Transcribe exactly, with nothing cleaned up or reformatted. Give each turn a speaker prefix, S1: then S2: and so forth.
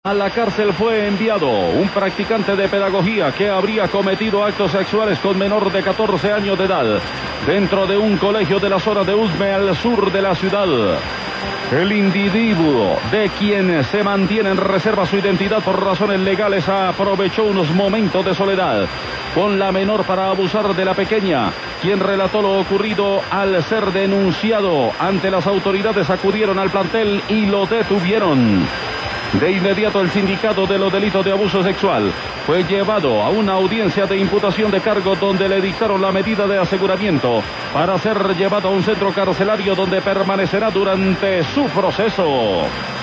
S1: A la cárcel fue enviado un practicante de pedagogía que habría cometido actos sexuales con menor de catorce años de edad dentro de un colegio de la zona de Usme, al sur de la ciudad. El individuo, de quien se mantiene en reserva su identidad por razones legales, aprovechó unos momentos de soledad con la menor para abusar de la pequeña, quien relató lo ocurrido. Al ser denunciado ante las autoridades, acudieron al plantel y lo detuvieron. De inmediato, el sindicato de los delitos de abuso sexual fue llevado a una audiencia de imputación de cargos, donde le dictaron la medida de aseguramiento para ser llevado a un centro carcelario donde permanecerá durante su proceso.